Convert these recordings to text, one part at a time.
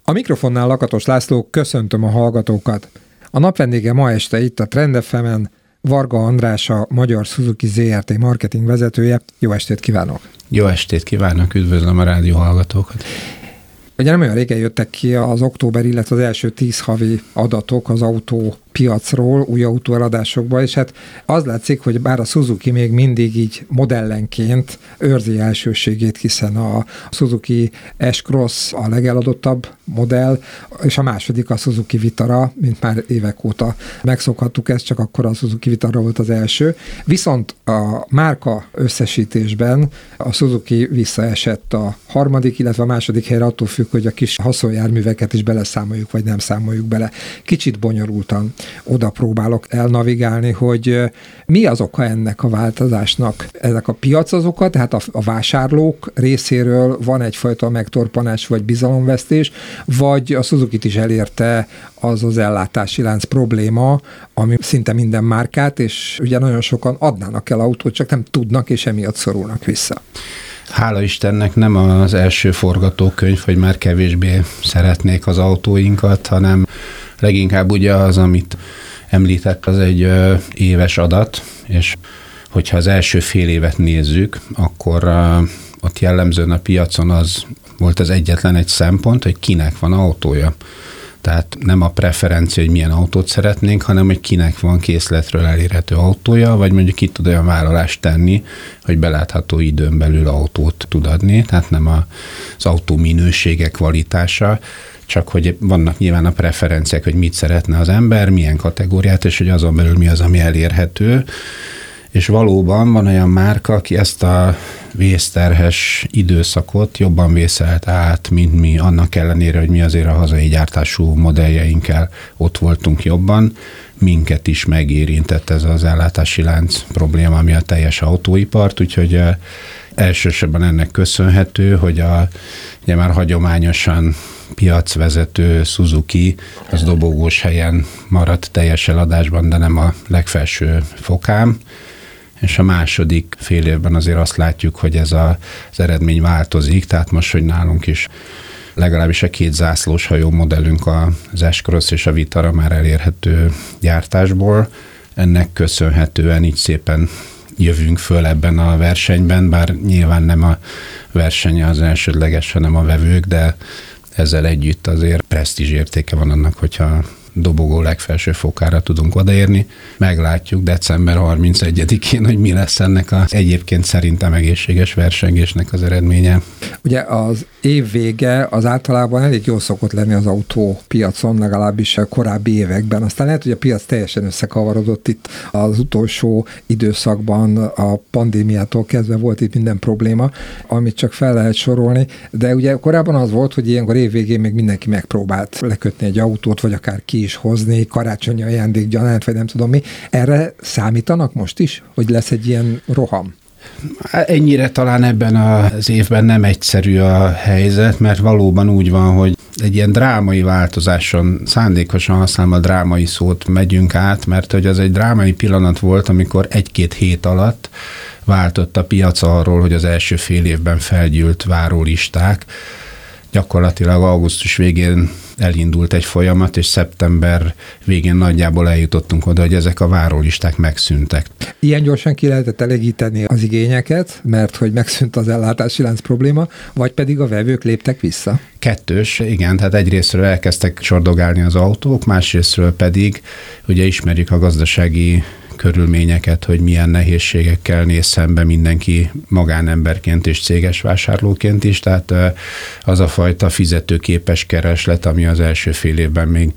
A mikrofonnál Lakatos László, köszöntöm a hallgatókat. A napvendége ma este itt a Trend FM-en Varga András, a Magyar Suzuki Zrt. Marketing vezetője. Jó estét kívánok! Jó estét kívánok, üdvözlöm a rádió hallgatókat! Ugye nem olyan régen jöttek ki az október, illetve az első 10 havi adatok az autópiacról, új autóeladásokba, és hát az látszik, hogy bár a Suzuki még mindig így modellenként őrzi elsőségét, hiszen a Suzuki S-Cross a legeladottabb modell, és a második a Suzuki Vitara, mint már évek óta megszokhattuk ezt, csak akkor a Suzuki Vitara volt az első. Viszont a márka összesítésben a Suzuki visszaesett a harmadik, illetve a második helyre, attól függ, hogy a kis haszonjárműveket is beleszámoljuk, vagy nem számoljuk bele. Kicsit bonyolultan oda próbálok elnavigálni, hogy mi az oka ennek a változásnak. Ezek a piac az oka, tehát a vásárlók részéről van egyfajta megtorpanás vagy bizalomvesztés, vagy a Suzukit is elérte az ellátási lánc probléma, ami szinte minden márkát, és ugye nagyon sokan adnának el autót, csak nem tudnak, és emiatt szorulnak vissza. Hála Istennek nem az első forgatókönyv, hogy már kevésbé szeretnék az autóinkat, hanem leginkább ugye az, amit említett, az egy éves adat, és hogyha az első fél évet nézzük, akkor ott jellemzően a piacon az volt az egyetlen egy szempont, hogy kinek van autója. Tehát nem a preferencia, hogy milyen autót szeretnénk, hanem hogy kinek van készletről elérhető autója, vagy mondjuk ki tud olyan vállalást tenni, hogy belátható időn belül autót tud adni. Tehát nem az autó minősége, kvalitása, csak hogy vannak nyilván a preferenciák, hogy mit szeretne az ember, milyen kategóriát, és hogy azon belül mi az, ami elérhető. És valóban van olyan márka, aki ezt a vészterhes időszakot jobban vészelte át, mint mi, annak ellenére, hogy mi azért a hazai gyártású modelljeinkkel ott voltunk jobban. Minket is megérintett ez az ellátási lánc probléma, ami a teljes autóipart, úgyhogy elsősorban ennek köszönhető, hogy ugye már hagyományosan piacvezető Suzuki az dobogós helyen maradt teljes eladásban, de nem a legfelső fokán. És a második fél évben azért azt látjuk, hogy ez az eredmény változik, tehát most, hogy nálunk is legalábbis a 2 zászlós hajó modellünk, az S-Cross és a Vitara már elérhető gyártásból. Ennek köszönhetően így szépen jövünk föl ebben a versenyben, bár nyilván nem a verseny az elsődleges, hanem a vevők, de ezzel együtt azért presztízs értéke van annak, hogyha dobogó legfelső fokára tudunk odaérni. Meglátjuk december 31-én, hogy mi lesz ennek az egyébként szerintem egészséges versengésnek az eredménye. Ugye az év vége az általában elég jól szokott lenni az autópiacon, legalábbis a korábbi években. Aztán lehet, hogy a piac teljesen összekavarodott itt az utolsó időszakban, a pandémiától kezdve volt itt minden probléma, amit csak fel lehet sorolni, de ugye korábban az volt, hogy ilyenkor év végén még mindenki megpróbált lekötni egy autót, vagy akár ki is hozni, karácsonyi ajándék gyanánt, vagy nem tudom mi. Erre számítanak most is, hogy lesz egy ilyen roham? Ennyire talán ebben az évben nem egyszerű a helyzet, mert valóban úgy van, hogy egy ilyen drámai változáson, szándékosan használom a drámai szót, megyünk át, mert hogy az egy drámai pillanat volt, amikor 1-2 hét alatt váltott a piac arról, hogy az első fél évben felgyűlt várólisták. Gyakorlatilag augusztus végén elindult egy folyamat, és szeptember végén nagyjából eljutottunk oda, hogy ezek a várólisták megszűntek. Ilyen gyorsan ki lehetett elégíteni az igényeket, mert hogy megszűnt az ellátási lánc probléma, vagy pedig a vevők léptek vissza? Kettős, igen, tehát egyrészről elkezdtek csordogálni az autók, másrészről pedig ugye ismerjük a gazdasági körülményeket, hogy milyen nehézségekkel néz szembe mindenki magánemberként és céges vásárlóként is, tehát az a fajta fizetőképes kereslet, ami az első fél évben még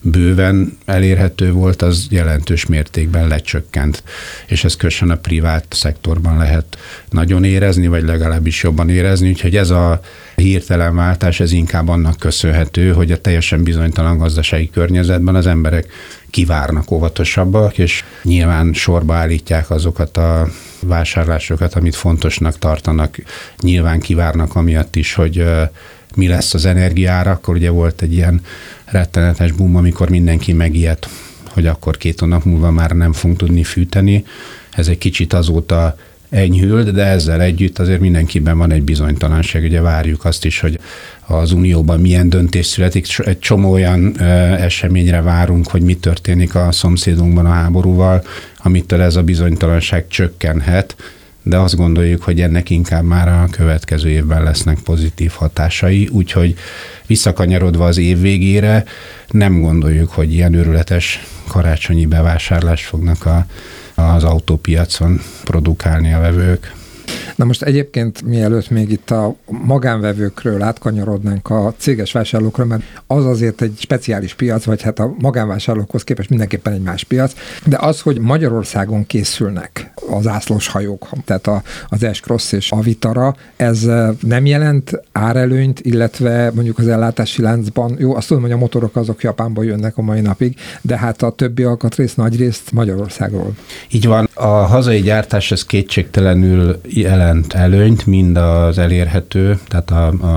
bőven elérhető volt, az jelentős mértékben lecsökkent. És ez különösen a privát szektorban lehet nagyon érezni, vagy legalábbis jobban érezni, úgyhogy ez a hirtelen váltás, ez inkább annak köszönhető, hogy a teljesen bizonytalan gazdasági környezetben az emberek kivárnak, óvatosabbak, és nyilván sorba állítják azokat a vásárlásokat, amit fontosnak tartanak. Nyilván kivárnak amiatt is, hogy mi lesz az energiaárakkal. Ugye volt egy ilyen rettenetes boom, amikor mindenki megijedt, hogy akkor 2 hónap múlva már nem fogunk tudni fűteni. Ez egy kicsit azóta enyhült, de ezzel együtt azért mindenkiben van egy bizonytalanság. Ugye várjuk azt is, hogy az Unióban milyen döntés születik. Egy csomó olyan eseményre várunk, hogy mi történik a szomszédunkban a háborúval, amitől ez a bizonytalanság csökkenhet, de azt gondoljuk, hogy ennek inkább már a következő évben lesznek pozitív hatásai, úgyhogy visszakanyarodva az év végére nem gondoljuk, hogy ilyen őrületes karácsonyi bevásárlást fognak az autópiacon produkálni a vevők. Na most egyébként mielőtt még itt a magánvevőkről átkanyarodnánk a céges vásárlókra, mert az azért egy speciális piac, vagy hát a magánvásárlókhoz képest mindenképpen egy más piac, de az, hogy Magyarországon készülnek az ászlós hajók, tehát az S-Cross és a Vitara, ez nem jelent árelőnyt, illetve mondjuk az ellátási láncban, jó, azt tudom, hogy a motorok azok Japánból jönnek a mai napig, de hát a többi alkatrész nagyrészt Magyarországról. Így van, a hazai gyártás ez kétségtelenül jelent előnyt, mind az elérhető, tehát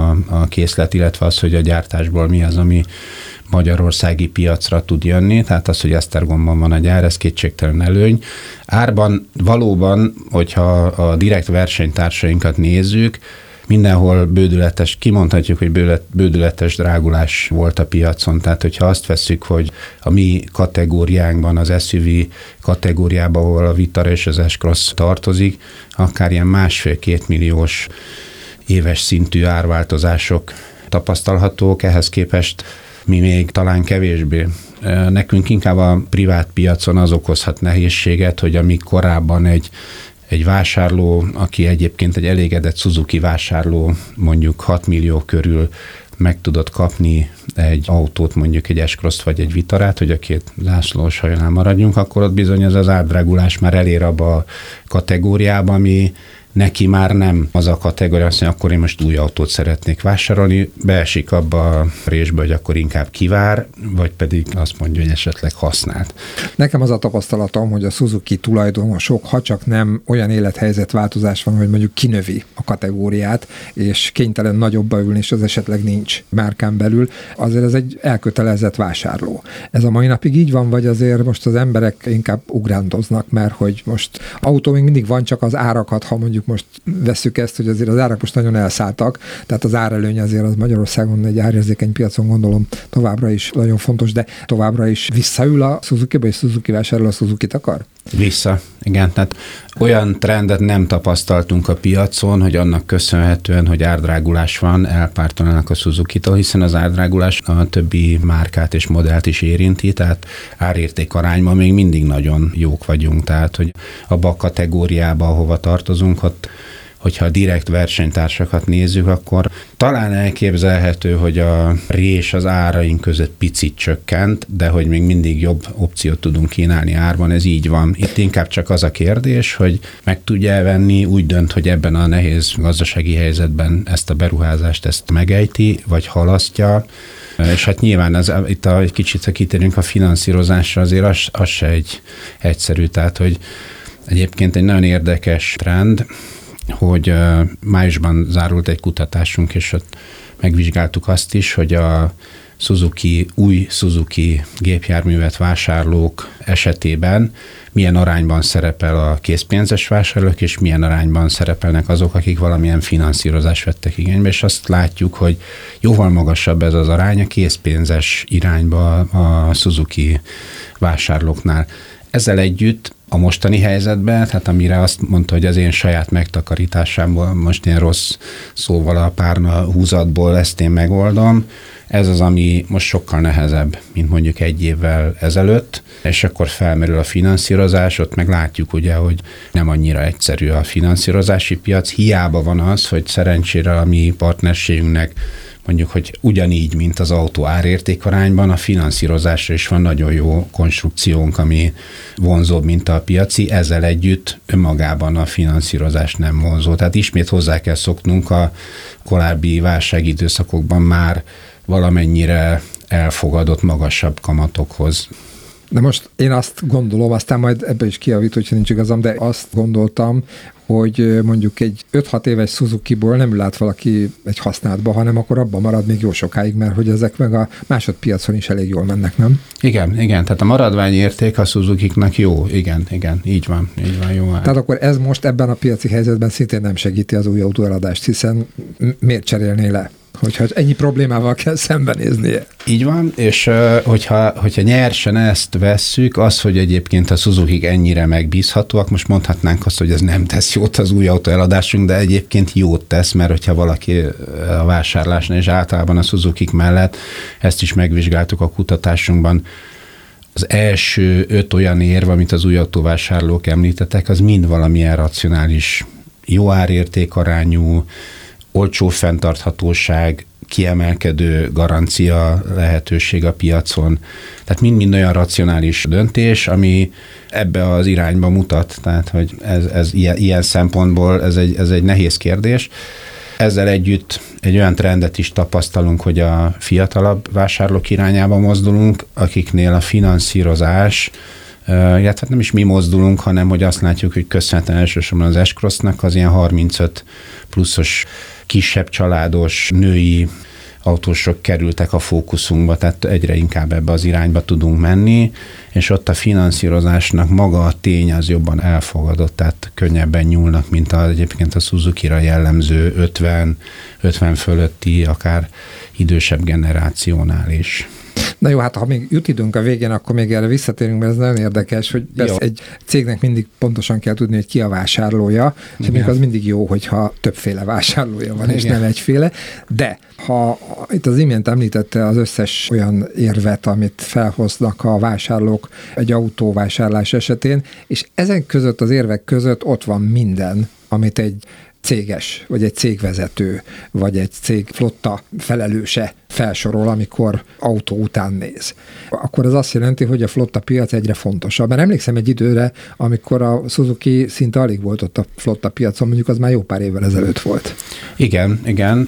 a készlet, illetve az, hogy a gyártásból mi az, ami magyarországi piacra tud jönni, tehát az, hogy Esztergomban van a gyár, ez kétségtelen előny. Árban valóban, hogyha a direkt versenytársainkat nézzük, mindenhol bődületes, kimondhatjuk, hogy bődületes drágulás volt a piacon. Tehát, hogyha azt vesszük, hogy a mi kategóriánkban, az SUV kategóriában, ahol a Vitara és az S-Cross tartozik, akár ilyen 1,5-2 milliós éves szintű árváltozások tapasztalhatók, ehhez képest mi még talán kevésbé. Nekünk inkább a privát piacon az okozhat nehézséget, hogy amíg korábban egy vásárló, aki egyébként egy elégedett Suzuki vásárló, mondjuk 6 millió körül meg tudott kapni egy autót, mondjuk egy S-Cross-t vagy egy Vitarát, hogy a két zászlós hajónál maradjunk, akkor ott bizony ez az árdrágulás már elér abba a kategóriába, ami neki már nem az a kategória, azt mondja, akkor én most új autót szeretnék vásárolni, beesik abba a résbe, hogy akkor inkább kivár, vagy pedig azt mondja, hogy esetleg használt. Nekem az a tapasztalatom, hogy a Suzuki tulajdonosok, ha csak nem olyan élethelyzetváltozás van, hogy mondjuk kinövi a kategóriát, és kénytelen nagyobba ülni, és az esetleg nincs márkán belül, azért ez egy elkötelezett vásárló. Ez a mai napig így van, vagy azért most az emberek inkább ugrándoznak, mert hogy most autó még mindig van, csak az árakat, ha mondjuk most vesszük ezt, hogy azért az árak most nagyon elszálltak, tehát az árelőny azért az Magyarországon egy árérzékeny piacon gondolom továbbra is nagyon fontos, de továbbra is visszaül a Suzuki-ba, és Suzuki vásárló a Suzukit akar? Vissza, igen. Tehát olyan trendet nem tapasztaltunk a piacon, hogy annak köszönhetően, hogy árdrágulás van, elpártolnak a Suzukitól, hiszen az árdrágulás a többi márkát és modellt is érinti, tehát árérték arányban még mindig nagyon jók vagyunk, tehát hogy abba a kategóriába, ahova tartozunk, hogyha a direkt versenytársakat nézzük, akkor talán elképzelhető, hogy a rés az áraink között picit csökkent, de hogy még mindig jobb opciót tudunk kínálni árban, ez így van. Itt inkább csak az a kérdés, hogy meg tudja venni, úgy dönt, hogy ebben a nehéz gazdasági helyzetben ezt a beruházást ezt megejti, vagy halasztja, és hát nyilván itt egy kicsit kitérünk a finanszírozásra, azért az se egy egyszerű, tehát hogy egyébként egy nagyon érdekes trend, hogy májusban zárult egy kutatásunk, és ott megvizsgáltuk azt is, hogy a új Suzuki gépjárművet vásárlók esetében milyen arányban szerepel a készpénzes vásárlók, és milyen arányban szerepelnek azok, akik valamilyen finanszírozást vettek igénybe, és azt látjuk, hogy jóval magasabb ez az arány a készpénzes irányba a Suzuki vásárlóknál. Ezzel együtt a mostani helyzetben, tehát amire azt mondta, hogy az én saját megtakarításámból, most ilyen rossz szóval a párna húzatból ezt én megoldom, ez az, ami most sokkal nehezebb, mint mondjuk egy évvel ezelőtt, és akkor felmerül a finanszírozás, ott meg látjuk ugye, hogy nem annyira egyszerű a finanszírozási piac, hiába van az, hogy szerencsére a mi partnerségünknek mondjuk, hogy ugyanígy, mint az autó árértékarányban, a finanszírozásra is van nagyon jó konstrukciónk, ami vonzóbb, mint a piaci, ezzel együtt önmagában a finanszírozás nem vonzó. Tehát ismét hozzá kell szoknunk a korábbi válságidőszakokban már valamennyire elfogadott magasabb kamatokhoz. De most én azt gondolom, aztán majd ebbe is kijavít, hogyha nincs igazam, de azt gondoltam, hogy mondjuk egy 5-6 éves Suzuki-ból nem lát valaki egy használtba, hanem akkor abban marad még jó sokáig, mert hogy ezek meg a másodpiacon is elég jól mennek, nem? Igen, tehát a maradványérték a Suzukiknak jó, igen, így van, jó. Tehát akkor ez most ebben a piaci helyzetben szintén nem segíti az új autóeladást, hiszen miért cserélné le? Hogyha ennyi problémával kell szembenéznie. Így van, és hogyha nyersen ezt vesszük, az, hogy egyébként a Suzukik ennyire megbízhatóak, most mondhatnánk azt, hogy ez nem tesz jót az új autó eladásunk, de egyébként jót tesz, mert hogyha valaki a vásárlásnál, és általában a Suzukik mellett, ezt is megvizsgáltuk a kutatásunkban, az első 5 olyan érv, amit az új autóvásárlók említettek, az mind valamilyen racionális, jó árértékarányú, olcsó fenntarthatóság, kiemelkedő garancia lehetőség a piacon. Tehát mind olyan racionális döntés, ami ebbe az irányba mutat. Tehát, hogy ez ilyen szempontból ez egy nehéz kérdés. Ezzel együtt egy olyan trendet is tapasztalunk, hogy a fiatalabb vásárlók irányába mozdulunk, akiknél a finanszírozás, illetve nem is mi mozdulunk, hanem hogy azt látjuk, hogy köszönhetően elsősorban az S-Crossnak az ilyen 35 pluszos kisebb családos női autósok kerültek a fókuszunkba, tehát egyre inkább ebbe az irányba tudunk menni, és ott a finanszírozásnak maga a tény az jobban elfogadott, tehát könnyebben nyúlnak, mint egyébként a Suzukira jellemző 50 fölötti, akár idősebb generációnál is. Na jó, hát ha még jut időnk a végén, akkor még erre visszatérünk, mert ez nagyon érdekes, hogy egy cégnek mindig pontosan kell tudni, hogy ki a vásárlója, és még az mindig jó, hogyha többféle vásárlója van, és nem egyféle, de ha itt az imént említette az összes olyan érvet, amit felhoznak a vásárlók egy autóvásárlás esetén, és ezen között az érvek között ott van minden, amit egy céges, vagy egy cégvezető, vagy egy cég flotta felelőse felsorol, amikor autó után néz. Akkor ez azt jelenti, hogy a flotta piac egyre fontosabb. Mert emlékszem egy időre, amikor a Suzuki szinte alig volt ott a flotta piacon, mondjuk az már jó pár évvel ezelőtt volt. Igen.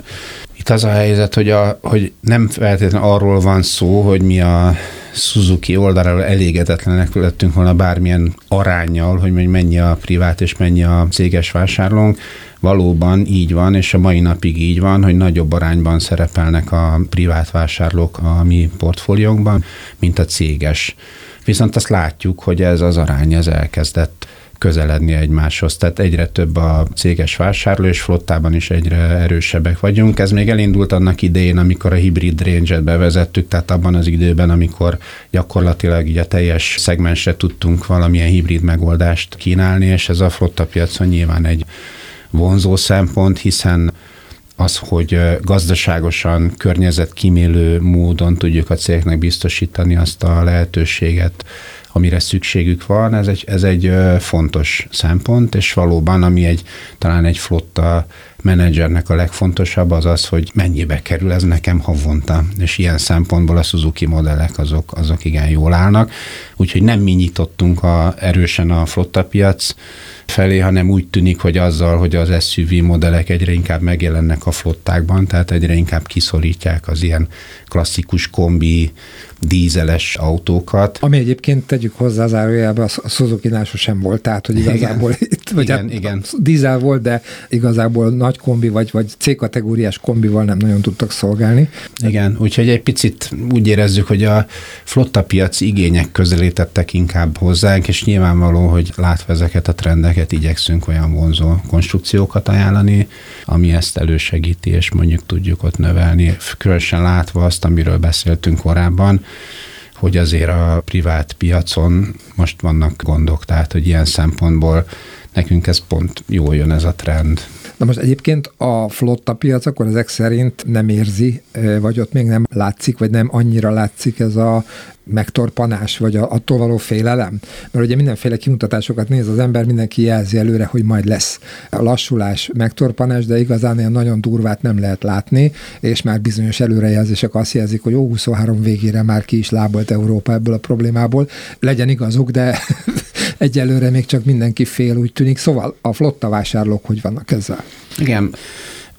Itt az a helyzet, hogy nem feltétlenül arról van szó, hogy mi a Suzuki oldaláról elégedetlenek lettünk volna bármilyen aránnyal, hogy mennyi a privát és mennyi a céges vásárlónk. Valóban így van, és a mai napig így van, hogy nagyobb arányban szerepelnek a privát vásárlók a mi portfóliónkban, mint a céges. Viszont azt látjuk, hogy ez az arány elkezdett közeledni egymáshoz. Tehát egyre több a céges vásárló, és flottában is egyre erősebbek vagyunk. Ez még elindult annak idején, amikor a hibrid range-et bevezettük, tehát abban az időben, amikor gyakorlatilag így a teljes szegmensre tudtunk valamilyen hibrid megoldást kínálni, és ez a flotta piacon nyilván egy vonzó szempont, hiszen az, hogy gazdaságosan, környezetkímélő módon tudjuk a cégnek biztosítani azt a lehetőséget, amire szükségük van, ez egy fontos szempont, és valóban, ami talán egy flotta menedzsernek a legfontosabb, az, hogy mennyibe kerül ez nekem havonta, és ilyen szempontból a Suzuki modellek azok igen jól állnak, úgyhogy nem mi nyitottunk erősen a flotta piac felé, hanem úgy tűnik, hogy azzal, hogy az SUV modellek egyre inkább megjelennek a flottákban, tehát egyre inkább kiszorítják az ilyen klasszikus kombi, dízeles autókat. Ami egyébként tegyük hozzá zárójelbe, a Suzuki-nál sosem volt, tehát hogy igazából igen. Dízel volt, de igazából nagy kombi vagy C-kategóriás kombival nem nagyon tudtak szolgálni. Igen, úgyhogy egy picit úgy érezzük, hogy a flotta piaci igények közelítettek inkább hozzánk, és nyilvánvaló, hogy látva ezeket a trendeket igyekszünk olyan vonzó konstrukciókat ajánlani, ami ezt elősegíti, és mondjuk tudjuk ott növelni, különösen látva azt, amiről beszéltünk korábban, hogy azért a privát piacon most vannak gondok, tehát hogy ilyen szempontból nekünk ez pont jól jön ez a trend. Na most egyébként a flotta piac akkor ezek szerint nem érzi, vagy ott még nem látszik, vagy nem annyira látszik ez a megtorpanás, vagy attól való félelem? Mert ugye mindenféle kimutatásokat néz az ember, mindenki jelzi előre, hogy majd lesz a lassulás, megtorpanás, de igazán ilyen nagyon durvát nem lehet látni, és már bizonyos előrejelzések azt jelzik, hogy 23 végére már ki is lábolt Európa ebből a problémából. Legyen igazuk, de egyelőre még csak mindenki fél, úgy tűnik. Szóval a flotta vásárlók hogy vannak ezzel? Igen.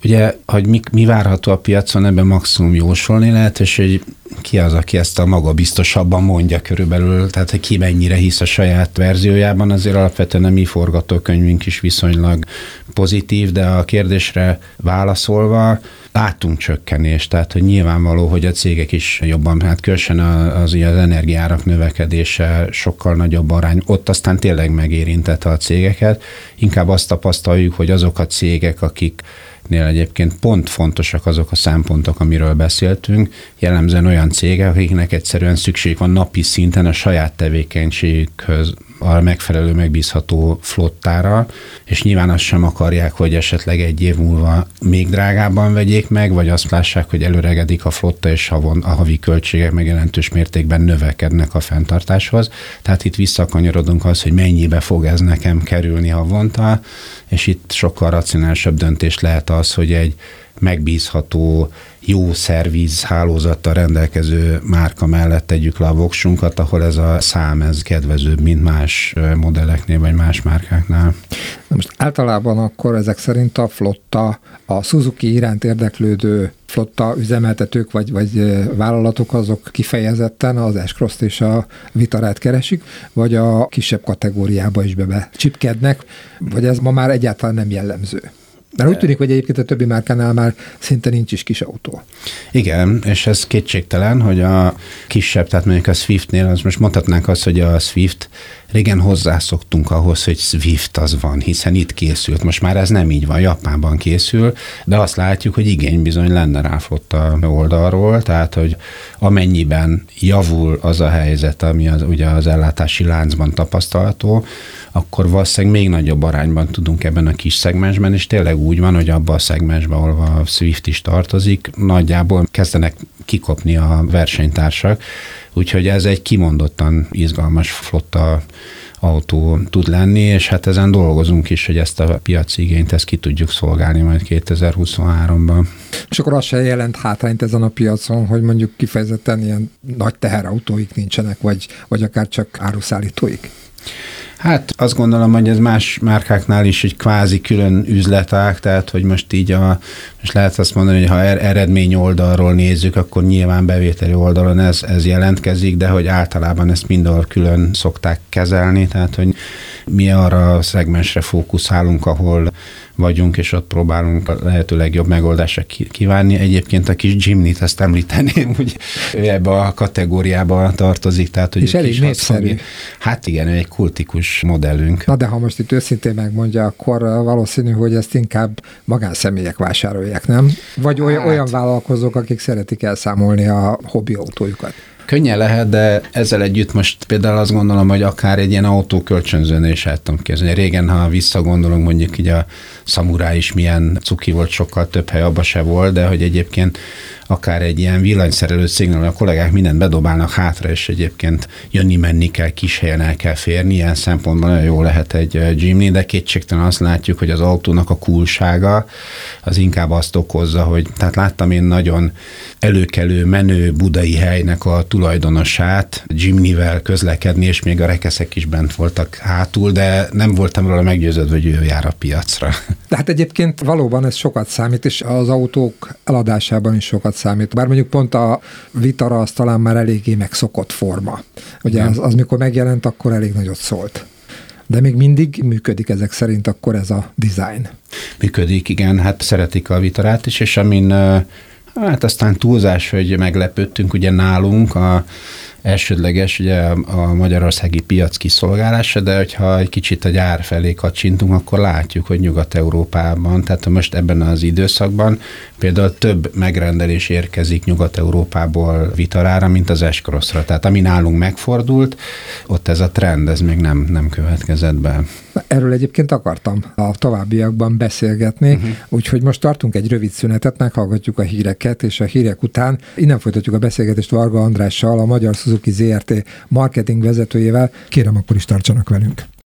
Ugye, hogy mi várható a piacon, ebben maximum jósolni lehet, és hogy ki az, aki ezt a magabiztosabban mondja körülbelül, tehát hogy ki mennyire hisz a saját verziójában, azért alapvetően a mi forgatókönyvünk is viszonylag pozitív, de a kérdésre válaszolva láttunk csökkenést, tehát hogy nyilvánvaló, hogy a cégek is jobban, hát különösen az energiárak növekedése sokkal nagyobb arány, ott aztán tényleg megérintette a cégeket, inkább azt tapasztaljuk, hogy azok a cégek, akiknél egyébként pont fontosak azok a szempontok, amiről beszéltünk, jellemzően olyan cégek, akiknek egyszerűen szükség van napi szinten a saját tevékenységükhöz a megfelelő, megbízható flottára, és nyilván azt sem akarják, hogy esetleg egy év múlva még drágábban vegyék meg, vagy azt lássák, hogy előregedik a flotta, és a havi költségek meg jelentős mértékben növekednek a fenntartáshoz. Tehát itt visszakanyarodunk az, hogy mennyibe fog ez nekem kerülni havonta, és itt sokkal racionálisabb döntés lehet az, hogy egy megbízható, jó szerviz hálózattal rendelkező márka mellett tegyük le a voksunkat, ahol ez a szám ez kedvezőbb, mint más modelleknél, vagy más márkáknál. Most általában akkor ezek szerint a flotta, a Suzuki iránt érdeklődő flotta üzemeltetők vagy vállalatok azok kifejezetten az S-Cross-t és a Vitarát keresik, vagy a kisebb kategóriába is becsipkednek, vagy ez ma már egyáltalán nem jellemző? Mert úgy tűnik, hogy egyébként a többi márkánál már szinte nincs is kis autó. Igen, és ez kétségtelen, hogy a kisebb, tehát mondjuk a Swiftnél, az most mondhatnánk azt, hogy a Swift, régen hozzászoktunk ahhoz, hogy Swift az van, hiszen itt készült. Most már ez nem így van, Japánban készül, de azt látjuk, hogy igény bizony lenne rá flotta oldalról, tehát, hogy amennyiben javul az a helyzet, ami ugye az ellátási láncban tapasztalható, akkor valószínűleg még nagyobb arányban tudunk ebben a kis szegmensben, és tényleg úgy van, hogy abban a szegmensben, ahol a Swift is tartozik, nagyjából kezdenek kikopni a versenytársak, úgyhogy ez egy kimondottan izgalmas flotta autó tud lenni, és hát ezen dolgozunk is, hogy ezt a piaci igényt ezt ki tudjuk szolgálni majd 2023-ban. És akkor az se jelent hátrányt ezen a piacon, hogy mondjuk kifejezetten ilyen nagy teherautóik nincsenek, vagy akár csak áruszállítóik? Hát azt gondolom, hogy ez más márkáknál is egy kvázi külön üzletág, tehát hogy most így most lehet azt mondani, hogy ha eredmény oldalról nézzük, akkor nyilván bevételi oldalon ez jelentkezik, de hogy általában ezt mindenhol külön szokták kezelni, tehát hogy mi arra a szegmensre fókuszálunk, ahol vagyunk, és ott próbálunk a lehető legjobb megoldásra kívánni. Egyébként a kis Jimnyt ezt említeném, hogy ő ebbe a kategóriába tartozik. Tehát, hogy és elég népszerű. Hát igen, egy kultikus modellünk. Na de ha most itt őszintén megmondja, akkor valószínű, hogy ezt inkább magánszemélyek vásárolják, nem? Vagy olyan vállalkozók, akik szeretik elszámolni a hobbi autójukat. Könnyen lehet, de ezzel együtt most például azt gondolom, hogy akár egy ilyen autókölcsönzőn is el tudom képzelni. Régen, ha visszagondolunk, mondjuk így a Samurai is milyen cuki volt, sokkal több hely abba se volt, de hogy egyébként akár egy ilyen villanyszerelő cégnél a kollégák mindent bedobálnak hátra, és egyébként jönni-menni kell, kis helyen el kell férni, ilyen szempontból nagyon jó lehet egy Jimny, de kétségtelen azt látjuk, hogy az autónak a coolsága az inkább azt okozza, hogy tehát láttam én nagyon előkelő, menő budai helynek a tulajdonosát Jimnyvel közlekedni, és még a rekeszek is bent voltak hátul, de nem voltam róla meggyőződve, hogy ő jár a piacra. De hát egyébként valóban ez sokat számít, és az autók eladásában is sokat számít. Bár mondjuk pont a Vitara az talán már eléggé megszokott forma. Ugye az mikor megjelent, akkor elég nagyot szólt. De még mindig működik ezek szerint akkor ez a design. Működik, igen, hát szeretik a Vitarát is, és amin hát aztán túlzás, hogy meglepődtünk ugye nálunk a elsődleges ugye a magyarországi piac kiszolgálása, de hogyha egy kicsit a gyár felé kacsintunk, akkor látjuk, hogy Nyugat-Európában, tehát most ebben az időszakban például több megrendelés érkezik Nyugat-Európából Vitarára, mint az S-Crossra. Tehát ami nálunk megfordult, ott ez a trend, ez még nem következett be. Erről egyébként akartam a továbbiakban beszélgetni, úgyhogy most tartunk egy rövid szünetet, meghallgatjuk a híreket, és a hírek után innen folytatjuk a beszélgetést Varga Andrással, a Magyar Suzuki Zrt. Marketing vezetőjével. Kérem, akkor is tartsanak velünk.